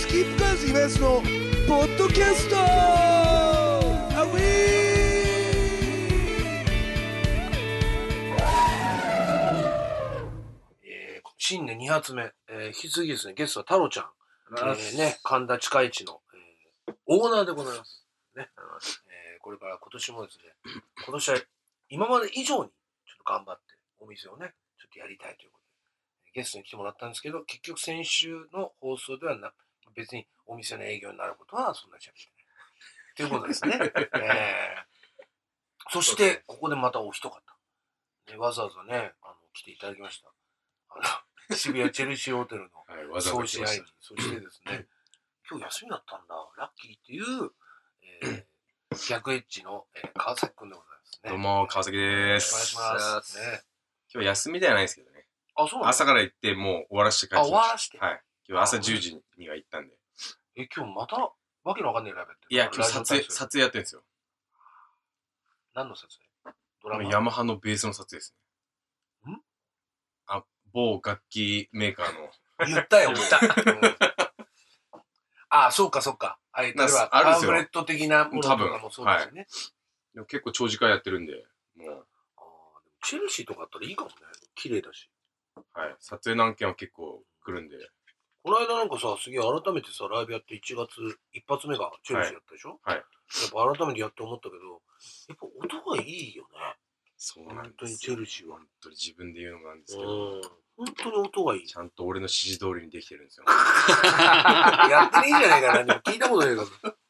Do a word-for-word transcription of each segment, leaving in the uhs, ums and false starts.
キープカーズイベントのポッドキャストアウィえー、新年に発目、えー、引き続きですね、ゲストは太郎ちゃん、えー、ね、神田近市の、えー、オーナーでございます。ね、えー、これから今年もですね、今年は今まで以上にちょっと頑張ってお店をね、ちょっとやりたいということで、ゲストに来てもらったんですけど、結局先週の放送ではな別にお店の営業になることはそんなにしゃべってない。ということですね。えー、そして、ここでまたお一方、ね、わざわざね、あの来ていただきました。あの渋谷チェルシーホテルの総支配人、そしてですね、今日休みだったんだ、ラッキーっていう、えー、逆エッジの、えー、川崎くんでございますね。 どうも、川崎です。 お願いします。ね、 今日休みではないですけどね。 あ、そうなん朝から行ってもう終わらして帰ってきました。 あ、終わらして。 はい。今日朝じゅうじには行ったんで。 え、今日またわけのわかんないライブやってる？ いや、今日撮影、撮影やってるんですよ。 何の撮影？ドラマ？ ヤマハのベースの撮影ですね。んあ、某楽器メーカーの。 言ったよ、言った。うん、あ、そうか、そうか。あれ、例えば、パンフレット的なものとかもそうですよね。はい、 でも結構長時間やってるんで、もう。 あ、チェルシーとかあったらいいかもね。綺麗だし。 はい。撮影何件は結構来るんで。 この間なんかさ、すげえ改めてさ、ライブやっていちがつ一発目がチェルシーやったでしょ？はい。やっぱ改めてやって思ったけど、やっぱ音がいいよね。 そうなんですよ。 本当にチェルシーは。 本当に自分で言うのもなんですけど。 本当に音がいい。 ちゃんと俺の指示通りにできてるんですよ。 やってねえじゃないかな。でも聞いたことないけど。う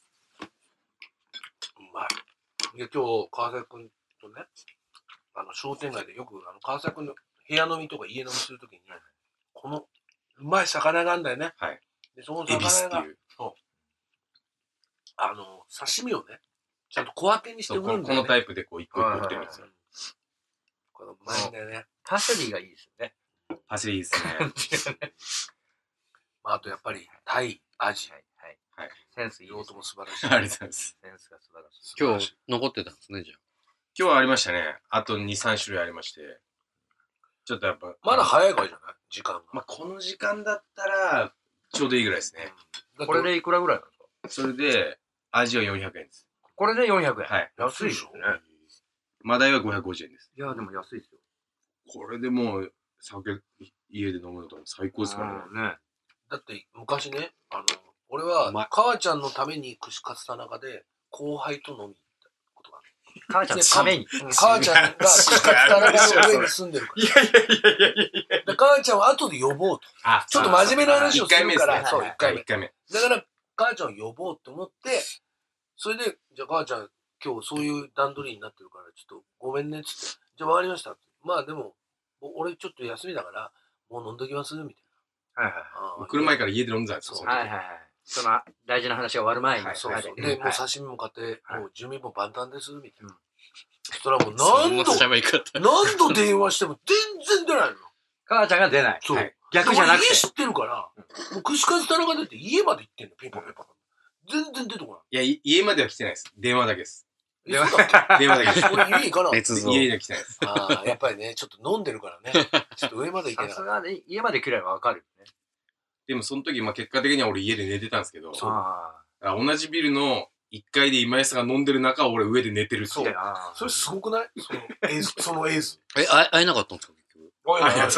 まい。で、今日、川崎くんとね、あの、商店街でよく、あの、川崎くんの部屋飲みとか家飲みするときに、この、うまい魚があるんだよね。 はい。 で、その魚が、そう。あの、刺身をね、ちゃんと小分けにして売るんだよね。 このタイプでこう、一個一個売ってるんですよ。 これうまいんだよね。 パセリがいいですよね。 パセリいいですね。 まあ、あとやっぱり、タイ、アジ。はい。 はい。センスいい。 用途も素晴らしい。 ありがとうございます。 センスが素晴らしい。 今日、残ってたんですね、じゃあ。 今日はありましたね。あとに、さん種類ありまして。ちょっとやっぱ。 まだ早いからじゃない？時間が。 まあ、この時間だったら、ちょうどいいぐらいですね。 これでいくらぐらいなんですか？ それで、アジはよんひゃくえんです。 これでよんひゃくえん。 はい。 安いでしょね。 マダイはごひゃくごじゅうえんです。 いや、でも安いですよ。 これでもう、酒、家で飲むのと最高ですからね。 だって、昔ね、あの、俺は、母ちゃんのために串カツ田中で、後輩と飲みに行ったことがある。 母ちゃんのために母ちゃんが串カツ田中の上に住んでるから。いやいやいやいやいやいや。母ちゃんは後で呼ぼうと。ちょっと真面目な話をするから。 そう、いっかいめ。いっかいめ。 だから、母ちゃんを呼ぼうって思って、それで、じゃあ母ちゃん、今日そういう段取りになってるから、ちょっとごめんねっつって、じゃあわかりましたって。まあでも、俺ちょっと休みだから、もう飲んどきますみたいな。はいはい。来る前から家で飲んでたんですよ。 はいはいはい。その大事な話が終わる前に。 そうそう。で、もう刺身も買って、もう準備も万端ですみたいな。そしたらもう何度、何度電話しても全然出ないの。 母ちゃんが出ない。 そう。 逆じゃなくて。 家知ってるから、もう串カツ田中出て家まで行ってんの、ピンポンピンポン。全然出てこない。 いや、家までは来てないです。電話だけです。 電話だけ電話だけです。 俺家行かな。 家には来てないです。 ああ、やっぱりね、ちょっと飲んでるからね。ちょっと上まで行けない。 さすがに家まで来ればわかるよね。 でもその時、まあ結果的には俺家で寝てたんですけど、同じビルのいっかいで今安が飲んでる中、俺上で寝てるし。 そう。それすごくない？その映像、その映像。 え、会えなかったんですか結局。 会えなかった。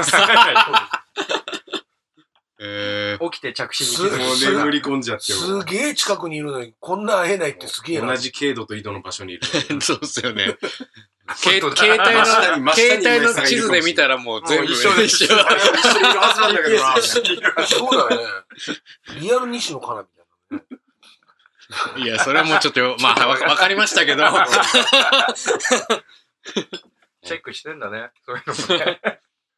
えー、起きて着信にもう眠り込んじゃってすげえ近くにいるのに、こんな会えないってすげえな。 同じ経度と緯度の場所にいる。 そうですよね。携帯の、携帯の地図で見たらもう全部一緒で一緒。一緒にいるはずなんだけどな。そうだよね。リアル西野カナみたいなね。 いや、それもちょっと、まあ、わかりましたけど。 チェックしてんだね。そういうのもね。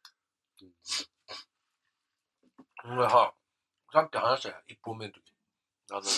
は、さっき話したよ、一本目の時に。あの、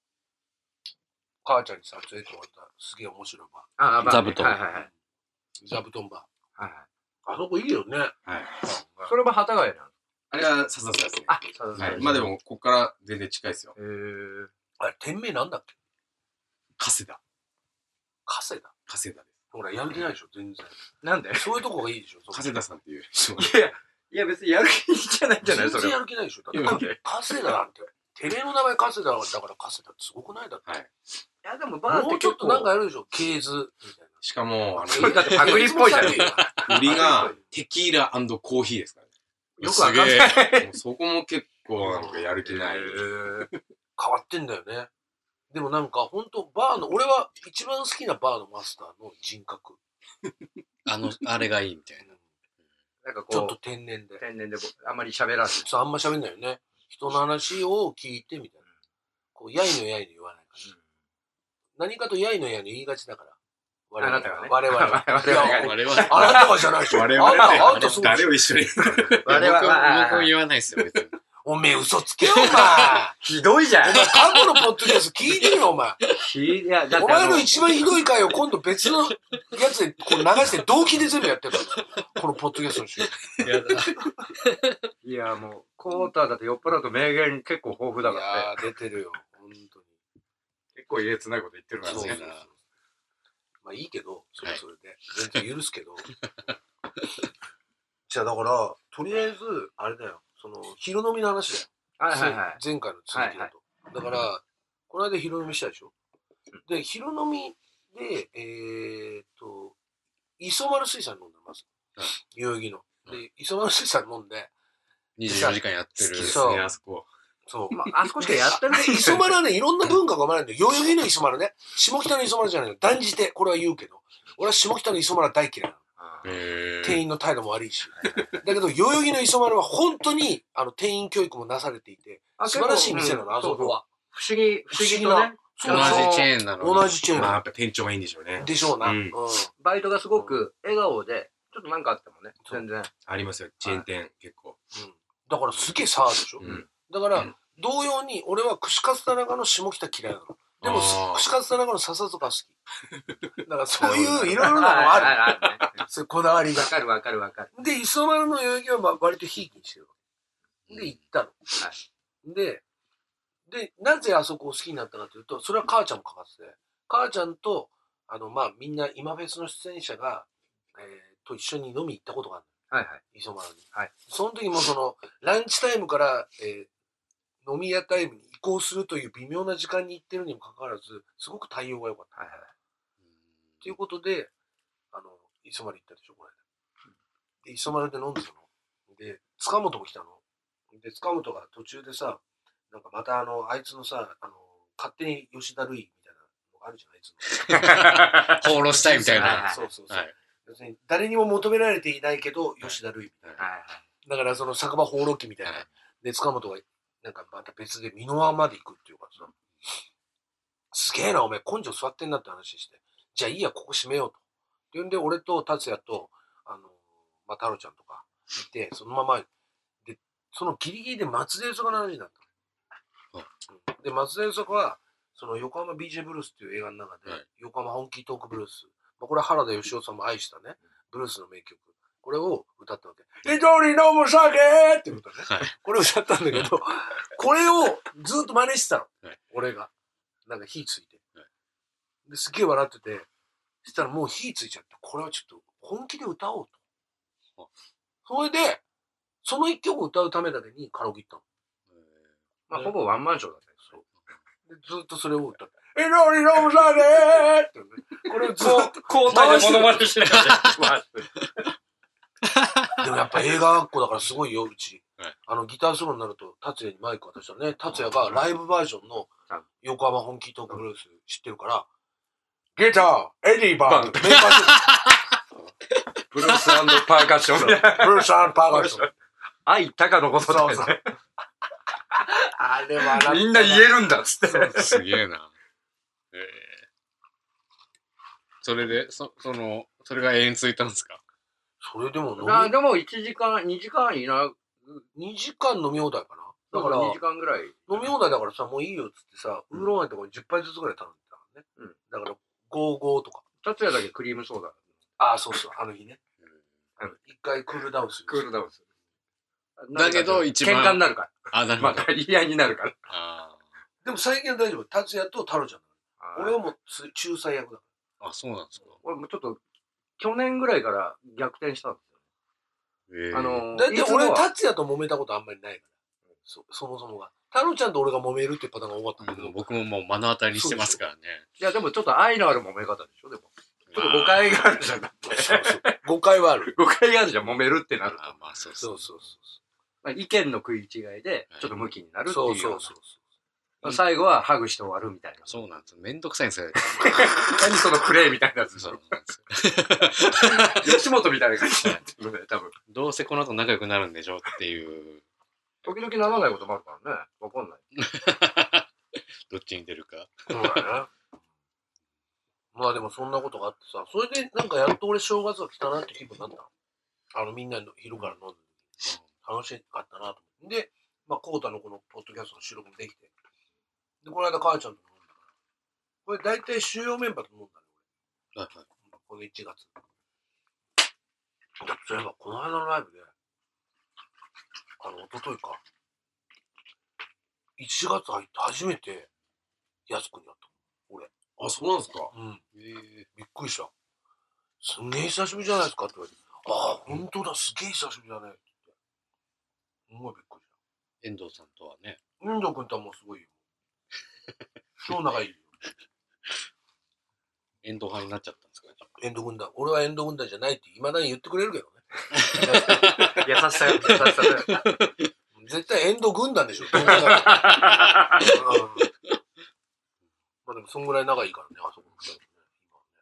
母ちゃんに撮影ってもらったすげえ面白いバー。 あ、座布団。 はいはいはい。 座布団バー。はいはい。 あそこいいよね。はい。 それは幡ヶ谷なの？ あれは笹塚ですね。 あ、笹塚。 まあでも、ここから全然近いですよ。 へー。 あれ、店名なんだっけ？ 加世田。 加世田？ 加世田です。 ほら、やる気ないでしょ、全然。 なんで？ そういうとこがいいでしょ。 加世田さんっていう。 いや、いや別にやる気じゃないんじゃない？ 全然やる気ないでしょ。だって、加世田なんて、 テレの名前カセダだからカセダってすごくないだって。 はい。 いや、でもバーってもうちょっとなんかやるでしょ、ケーズみたいな。 しかも、あそれだってパクリっぽいじゃん。よの、売りがテキーラ&コーヒーですからね。 くわかんない。 もうそこも結構なんかやる気ない。 変わってんだよね。でもなんかほんとバーの、俺は一番好きなバーのマスターの人格。 あの、あれがいいみたいな。 なんかちょっとこう、 天然で。 天然であんまり喋らず。 そう、あんま喋んないよね。人の話を聞いてみたいな。こう、やいのやいの言わないから。何かとやいのやいの言いがちだから。我々 あなたがね我々は。 我々がいや我々 あなたがじゃないでしょ。 我々 あんた、あんたそう誰を一緒に。 我々は僕も言わないですよ、別に。 おめえ嘘つけよ、お前。 ひどいじゃん。 お前過去のポッドキャスト聞いてるよ、お前。 ひいや、だっおてあの、 前の一番ひどい回を今度別のやつでこう流して同期で全部やってたんだよ。このポッドキャストの週。 やだ。 いや、もう、コーターだって酔っ払うと名言結構豊富だいからね。 やー、出てるよ。本当に。 結構えげつないこと言ってるからねそうそうそう。。まあいいけど、それはそれで。全然許すけど。じゃあだから、とりあえず、あれだよ。その、昼飲みの話だよ。 はいはいはい。 前回の続きだと。だから、この間昼飲みしたでしょ。で、昼飲みで、えーっと、磯丸水産飲んでます。代々木の。で、磯丸水産飲んで、 にじゅうよじかんやってる。 好きですそうね、あそこ。 そう。 まあ、あそこしかやってない。 で、磯丸はね、いろんな文化が生まれるんだよ。代々木の磯丸ね。下北の磯丸じゃないの。断じて、これは言うけど。俺は下北の磯丸は大嫌いなの。 へー店員の態度も悪いし。だけど、代々木の磯丸は本当に、あの、店員教育もなされていて、 あ素晴らしい店なの、 うんあそこは。 不思議、不思議とね。 そう同そうじチェーンなのに。 同じチェーンまあやっぱ店長がいいんでしょうね。 でしょうな。 ううんん。 バイトがすごく笑顔で、ちょっとなんかあってもね、 そう全然。 ありますよ、チェーン店結構。 うんだからすげえ差あるでしょ。 うん。 だからうん、 同様に、俺は串カツ田中の下北嫌いなの。でもあー、 串カツ田中の笹塚好き。だからそういういろいろなのがある。 ある。 そういうこだわりがわ。かるわかるわかる。 で、磯丸の代々木はまあ割とひいきにしてるわけ。で、行ったの。で、で、なぜあそこを好きになったかというと、それは母ちゃんもかかってて、母ちゃんと、あの、まあ、みんな今フェスの出演者が、えー、と一緒に飲み行ったことがあるはいはい。 磯丸に。 はい。 その時もその、ランチタイムから、えー、飲み屋タイムに移行するという微妙な時間に行ってるにもかかわらず、すごく対応が良かった。 はいはい。 ということで、あの、磯丸行ったでしょ、これ。で、磯丸で飲んでたの。で、塚本も来たの。で、塚本が途中でさ、なんかまたあの、あいつのさ、あの、勝手に吉田類みたいなのがあるじゃん、あいつの。 放浪したいみたいな。 そうそうそう。 はい。 別に誰にも求められていないけど、吉田類みたいな。 はいはい。 だからその酒場放浪記みたいな。 はいで、塚本が、なんかまた別で箕輪まで行くっていうからさ、すげえな、お前根性座ってんなって話して。じゃあいいや、ここ閉めようと。っていうんで、俺と達也と、あの、まあ、太郎ちゃんとかいて、そのまま、で、そのギリギリで松田優作の話になったの。うんで、松田優作は、その横浜 ビージェー ブルースっていう映画の中で、 はい横浜本気トークブルース。まあ、これは原田芳雄さんも愛したね、ブルースの名曲。これを歌ったわけ。一人飲む酒っていうことね。 はいこれを歌ったんだけど、これをずっと真似してたの。 はい俺が。なんか火ついて。 はいですっげえ笑ってて、そしたらもう火ついちゃって、これはちょっと本気で歌おうと。それで、その一曲歌うためだけにカラオケ行ったの。 まあ、ほぼワンマンショーだったよ。 でずっとそれを歌って、一人飲む酒ってね。これをずっと。 交代でモノマネしながら。 でもやっぱ映画学校だからすごいよ、うち。 はいあの、ギターソロになると、達也にマイク渡したらね、達也がライブバージョンの横浜本気トークブルース知ってるから、ギター、エディバンド、メンバーシッブルース&パーカッション。 プ、ブルース&パーカッション。 愛高のことだよね。 そうそうあれ笑ったみんな言えるんだっつって。 すげえな。えー、それで、そ、その、それが永遠続いたんですか？ それでも飲み、 あでもいちじかん、にじかんいな、 にじかん飲み放題かな。だから、 にじかんぐらい。 飲み放題だからさ、もういいよっつってさ、ウーロンハイとかじゅっぱいずつぐらい頼んでたからね。 うんだから、ごじゅうごとか。 達也だけクリームソーダ。 ああ、そうそう、あの日ねうん。 一回クールダウンする。 クールダウンする。 だけど一番喧嘩になるかあ、なら。まるほど。 た言い合いになるから。 あでも最近は大丈夫。達也と太郎ちゃん。俺俺はもうつ仲裁役だかーあ、そうなんですか。 俺もちょっと、去年ぐらいから逆転したんですよ。 えー、 あのら。だっていつもは俺、達也と揉めたことあんまりないから。そそもそもが。 タロちゃんと俺が揉めるっていうパターンが多かったんだけど、 僕ももう目の当たりにしてますからね。 いや、でもちょっと愛のある揉め方でしょ、でも。ちょっと誤解があるじゃん。だってそうそう誤解はある。 誤解があるじゃん、揉めるってなると。 あまあそうそそうう。 そうそまあ意見の食い違いで、ちょっと向きになるう。 っていうような。 そうそうそう。 まあ最後はハグして終わるみたいな。 そうなんですよ。めんどくさいんですよ。 何そのプレイみたいなやつ。 そうなんですよ。 吉本みたいな感じになってるね、多分。 どうせこの後仲良くなるんでしょっていう。 時々ならないこともあるからね。わかんない。 どっちに出るか。 そうだね。まあでもそんなことがあってさ、それでなんかやっと俺正月が来たなって気分になったの。あのみんなの昼から飲んで、楽しかったなと思って。で、まあコータのこのポッドキャストの収録もできて。で、この間母ちゃんと飲んだから。これ大体主要メンバーと飲んだね、 はいはい。 俺。このいちがつ。だってそういえばこの間のライブで、あの、一昨日か。いちがつ入って初めて、やすくんに会ったの。俺。 あ、そうなんですか。 うん。 ええびっくりした。すんげえ久しぶりじゃないですかって言われて。ああ、ほんとだ、すげえ久しぶりだね。って言って。すごいびっくりし遠藤さんとはね。 た。遠藤君とはもうすごいよ。超仲いいよ。 遠藤派になっちゃったんですかね。 遠藤軍団。俺は遠藤軍団じゃないって未だに言ってくれるけどね。 優しさよ、優しさで。 絶対遠藤軍団でしょ。どう考えてもうんまあでもそんぐらい仲いいからね、あそこのふたりね。今は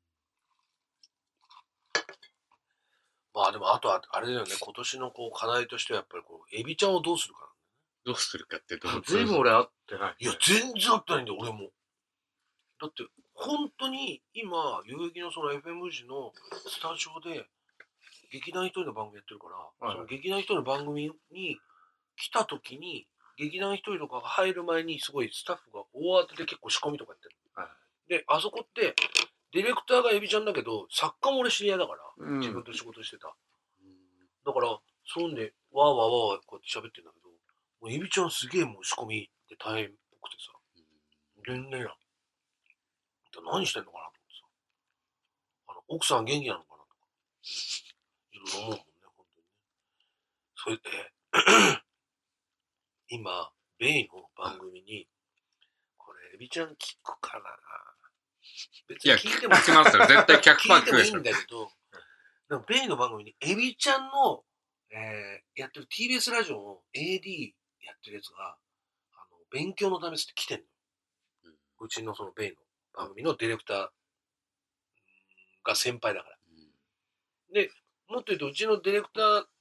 ね。まあでもあとはあれだよね、今年のこう課題としてはやっぱりこう、エビちゃんをどうするか。 どうするかってどうずいぶん俺会ってない。 いや、全然合ってないんだよ、俺も。だって、本当に今、代々木のその エフエム 時のスタジオで、劇団一人の番組やってるから、 はいその劇団一人の番組に来た時に、劇団一人とかが入る前に、すごいスタッフが大当てで結構仕込みとかやってる。 はで、あそこって、ディレクターがエビちゃんだけど、作家も俺知り合いだから、 うん自分と仕事してた。だから、そんで、わーわーわーわーこうやって喋ってんだけど、もうエビちゃんすげえもう仕込みって大変っぽくてさ、全然や。何してんのかなと思ってさ。あの、奥さん元気なのかなとか。いろいろ思うもんね、本当にね。それで、今、ベイの番組に、これ、エビちゃん聞くかな別いや、 に聞いても聞きますよ。絶対ひゃくパーセント聞くでしょ聞いてもいいん。だけど、でも、ベイの番組に、エビちゃんの、えー、やってる ティービーエス ラジオの エーディー やってるやつが、あの、勉強のためって来てんの。 うんうちのそのベイの番組のディレクターが先輩だから。で、もっと言うと、うちのディレクターって、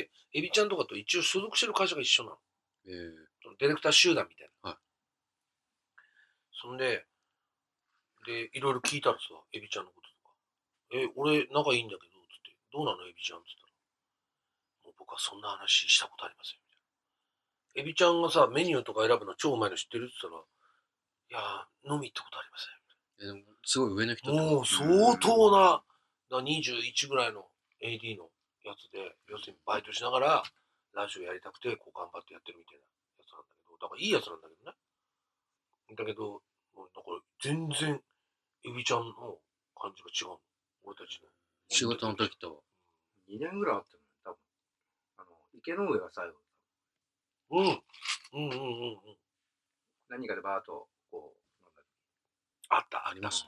エビちゃんとかと一応所属してる会社が一緒なの。 ええそのディレクター集団みたいな。 はいそんで、で、いろいろ聞いたらさ、エビちゃんのこととか。え、俺仲いいんだけど、つって、どうなのエビちゃんつったら。もう僕はそんな話したことありません。エビちゃんがさ、メニューとか選ぶの超うまいの知ってるって言ったら、いやー、飲み行ったことありません。 えでもすごい上の人ってこともう相当な、だにじゅういちぐらいの エーディー のやつで、要するにバイトしながら、ラジオやりたくて、こう頑張ってやってるみたいなやつなんだけど、だからいいやつなんだけどね。だけど、もうだから全然、エビちゃんの感じが違うの。俺たちの。 仕事の時と。 にねんぐらい会ってるの多分。あの、池の上が最後。 うん。うんうんうんうん。 何かでバーッと、こう、なんだあった。 ありますね。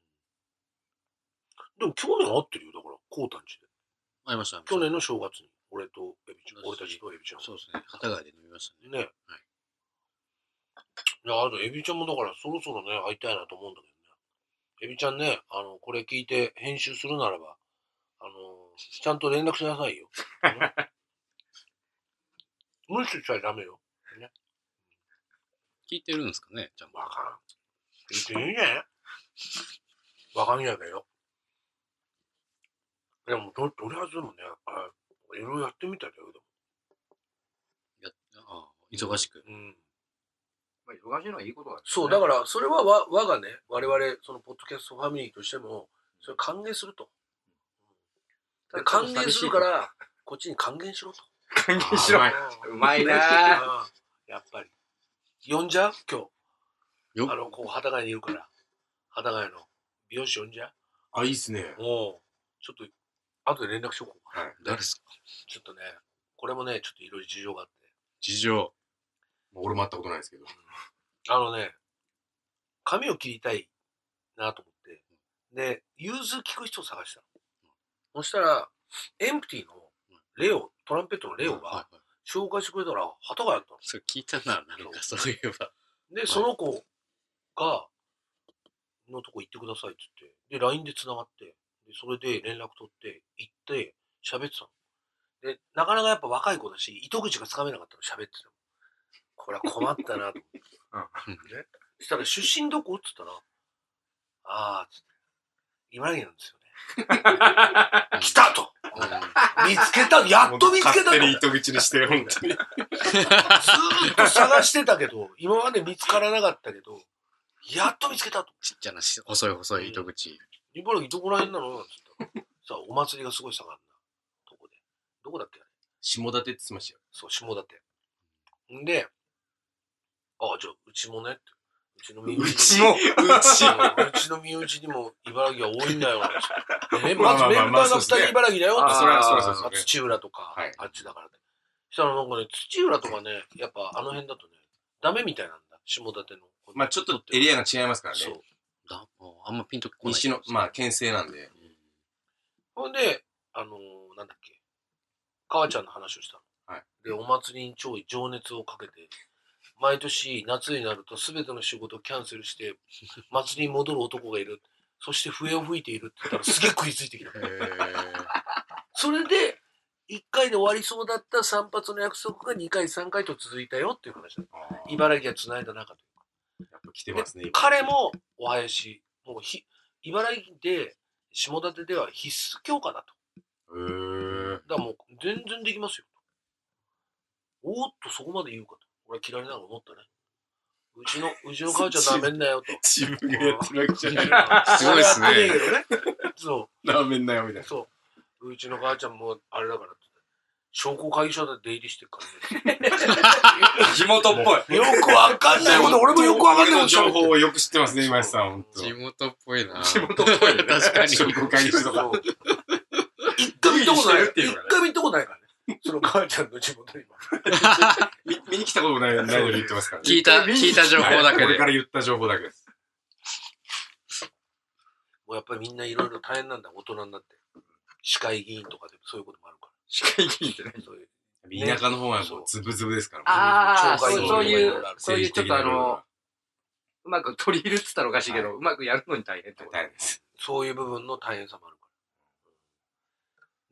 でも去年会ってるよ、だから、コータンチで。 ありました。 去年の正月に、俺とエビちゃん、俺たちとエビちゃん。 そうですね。幡ヶ谷で飲みましたね。 ね。 はい。 いや、あとエビちゃんもだからそろそろね、会いたいなと思うんだけどね。エビちゃんね、あの、これ聞いて編集するならば、あの、ちゃんと連絡しなさいよ。ね無視しちゃダメよ。ね。 聞いてるんですかねちゃんと。 わかん。聞いていいね。わかんないけど。でも、と、とりあえずでもね、あいろいろやってみたいだよ、でも。 やああ忙しく。 うん。 まあ、忙しいのはいいことだ、ね。 そう、だから、それはわ我がね、我々、その、ポッドキャストファミリーとしても、それ歓迎すると。で歓迎するか、ら、こっちに還元しろと。 還元しろ。うまいなぁ。 やっぱり。呼んじゃう今日。 よあの、こう、幡ヶ谷にいるから。幡ヶ谷の美容師呼んじゃあ、いいっすね。 うもう、ちょっと、後で連絡しようか。 はい。 誰ですかちょっとね、これもね、ちょっといろいろ事情があって。 事情。 俺も会ったことないですけど。 あのね、髪を切りたいなと思って、で、融通聞く人を探したの。そしたら、エンプティのレオ、トランペットのレオが紹介してくれたら、旗がやったの。 それ聞いたな、なんかそういえば。 で、その子が、のとこ行ってくださいって言って、で、ライン で繋がって、で、それで連絡取って、行って、喋ってたの。で、なかなかやっぱ若い子だし、糸口がつかめなかったの、喋ってても。これは困ったなと思って。うん。ね。そしたら、出身どこって言ったら、あー、つって、茨城なんですよね。来たと、うん、見つけたやっと見つけたと勝手に糸口にして、本当に。ずーっと探してたけど、今まで見つからなかったけど、やっと見つけたと。 ちっちゃな細い細い糸口。 うん、茨城どこら辺なのなんつったら。さあ、お祭りがすごい盛んなとこで。どこだっけあれ。 下館って言ってましたよ。 そう、下館。んで、ああ、じゃあ、うちもねって。うちの身内にも、うちうちの身内にも茨城は多いんだよ。ね、まずメンバーがふたり茨城だよって。 それはそうですよね。 土浦とか、あっちだからね。したらなんかね、土浦とかね、やっぱあの辺だとね、ダメみたいなんだ。下館の。 まあちょっとエリアが違いますからね。そう。 だあんまピンとこない。 西の、まあ県西なんで。 ほんで、あのー、なんだっけ、母ちゃんの話をしたの。はい。で、お祭りに超情熱をかけて、毎年夏になると全ての仕事をキャンセルして祭りに戻る男がいる。そして笛を吹いているって言ったらすげえ食いついてきた。それでいっかいで終わりそうだった散髪の約束がにかいさんかいと続いたよっていう話だ。茨城が繋いだ中というか。 やっぱ来てますね。 彼もお囃子、もうひ茨城で下館では必須教科だと。へー。だからもう全然できますよ。おーっとそこまで言うかと。俺は嫌いなの思ったね。うちの、うちの母ちゃんなめんなよと。 自分がやってるわけじゃない。 すごいですね。 そう。 なめんなよみたいな。 そう。うちの母ちゃんもあれだからって。商工会議所で出入りしてるからね。 地元っぽい。 よくわかんないこと、俺もよくわかんないこと。 情報をよく知ってますね、今井さん。 地元っぽいな。 地元っぽいね。確かに。商工会議所とか。 一回見たことない。一回見たことないからね。その母ちゃんの地元に見見に来たこともないのに言ってますからね。 聞いた、聞いた情報だけで。 これから言った情報だけです。 もうやっぱりみんないろいろ大変なんだ、大人になって。市会議員とかでそういうこともあるから。 市会議員ってね。そういう。田舎の方はもうズブズブですから。 ああ、そういう、そういうちょっとあの、うまく取り入れてたらおかしいけど、うまくやるのに大変ってこと。 大変です。 そういう部分の大変さもあるから。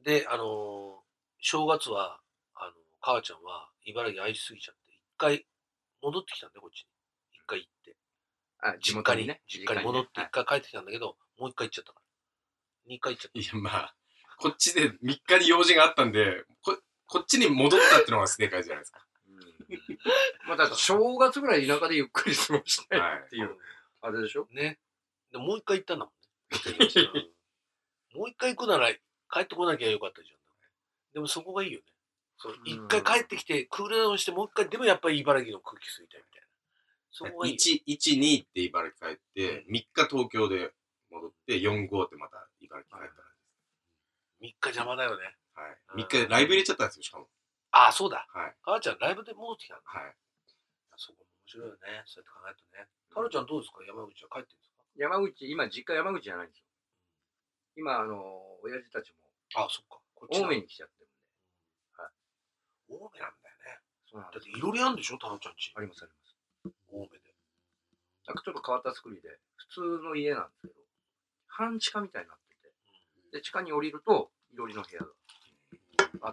で、あの、正月は、あの、母ちゃんは茨城愛しすぎちゃって、一回戻ってきたんだよ、こっちに。一回行って。 あ、地元にね。 実家に戻って一回帰ってきたんだけど、もう一回行っちゃったから。二回行っちゃった。 いや、まあ、こっちでみっかに用事があったんで、こ、こっちに戻ったってのが正解じゃないですか。 まあ、だから正月ぐらい田舎でゆっくり過ごしたいっていう、あれでしょね。で、もう一回行ったんだもんね。もう一回行くなら帰ってこなきゃよかったじゃん。でもそこがいいよね。そう、一回帰ってきて、クールダウンして、もう一回、でもやっぱり茨城の空気吸いたいみたいな。そこがいい。 いち、いち、にって茨城帰って、みっか東京で戻って、よん、ごってまた茨城帰ったら。 みっか邪魔だよね。 はい。みっかでライブ入れちゃったんですよ、しかも。 ああ、そうだ。 はい。 母ちゃんライブで戻ってきたんだ。 はい。 そこも面白いよね。そうやって考えるとね。タロちゃんどうですか？山口は帰ってるんですか？ 山口、今実家山口じゃないんですよ。今、あの、親父たちも。 ああ、そっか。 青梅に来ちゃってるんで。 はい。青梅なんだよね。 そうなんだっていろりあるんでしょ、タロちゃんち。 ありますあります。 青梅で。 なんかちょっと変わった作りで、普通の家なんですけど、半地下みたいになってて、で、地下に降りると、いろりの部屋があって、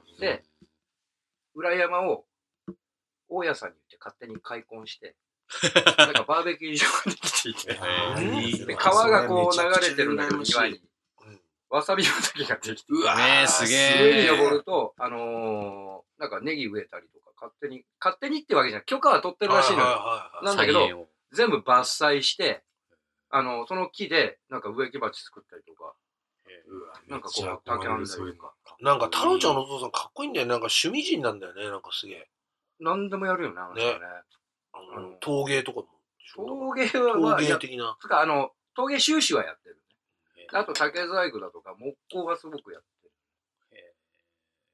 裏山を大家さんに言って勝手に開墾して、なんかバーベキュー場ができていて、で川がこう流れてるんだけど、庭に。わさび畑ができて、 うわー、すげえ。 上に登ると、あのー、なんかネギ植えたりとか、勝手に、勝手にってわけじゃない。許可は取ってるらしいのよ。なんだけど、全部伐採して、あの、その木で、なんか植木鉢作ったりとか、なんかこう、竹編んだりとか。 なんか、太郎ちゃんのお父さんかっこいいんだよね。なんか趣味人なんだよね。なんかすげえ。 なんでもやるよね、あの人ね。 あの、陶芸とかも。 陶芸は、 陶芸的な。 つか、あの、陶芸収集はやってるね。あと、竹細工だとか、木工はすごくやってる。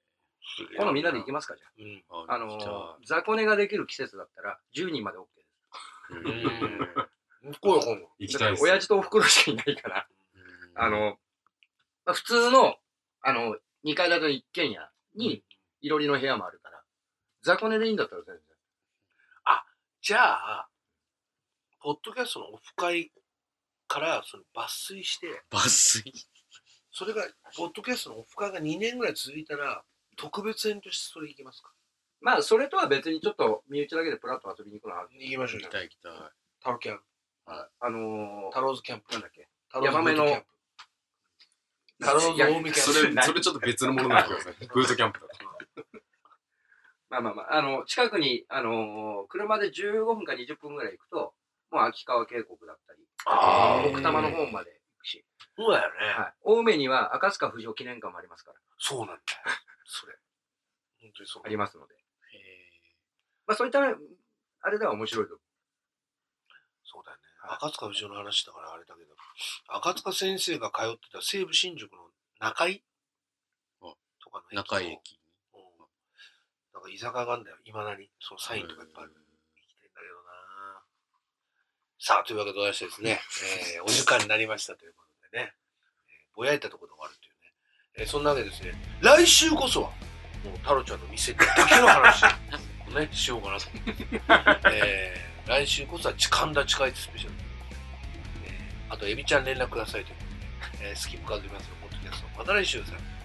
今度みんなで行きますか、じゃうん。 あ。あのじゃあー、雑魚寝ができる季節だったらじゅうにんまで OK です。 うん。こうよ、今度。 行きたいです。 親父とお袋しかいないから、あの、まあ、普通の、あの、にかい建ての一軒家に、いろりの部屋もあるから、雑魚寝でいいんだったら全然。 じゃあ、ポッドキャストのオフ会からその抜粋して、 抜粋それが、ポッドキャストのオフ会がにねんぐらい続いたら、特別編としてそれ行きますか？ まあ、それとは別にちょっと、身内だけでプラッと遊びに行くのはある。 行きましょうよ。 行きたい行きたい。 タロキャンプ。 あのー、 タローズキャンプ。 なんだっけ。 タローズヤマメのブートキャンプ。タローズ大海キャンプ。 それ、それちょっと別のものになってください。ブートキャンプだと。 まあまあまあ、あの、近くに、あのー、車でじゅうごふんかにじゅっぷんぐらい行くと、もう秋川渓谷だったり、 あー奥多摩の方まで行くし、 そうだよね。 はい。青梅には赤塚不二夫記念館もありますから、 そうなんだよ。それ。本当にそう。 ありますので。 へまあそういった、あれでは面白いと思そうだよね。赤塚不二夫の話だからあれだけど、赤塚先生が通ってた西武新宿の中井あとかのー中井駅。 うん。なんか居酒屋があるんだよ。いまだに。そのサインとかいっぱいある。行きたいんだけどな。さあ、というわけでございましてですね、えー、お時間になりましたということでね、えーぼやいたところで終わるというね。えー、そんなわけでですね、来週こそは、もう太郎ちゃんの店だけの話をね、しようかなと。えー、来週こそは神田近いスペシャル。えー、あと、エビちゃん連絡くださいということで、えー、スキップカードリマスのポッドキャスト。また来週さん。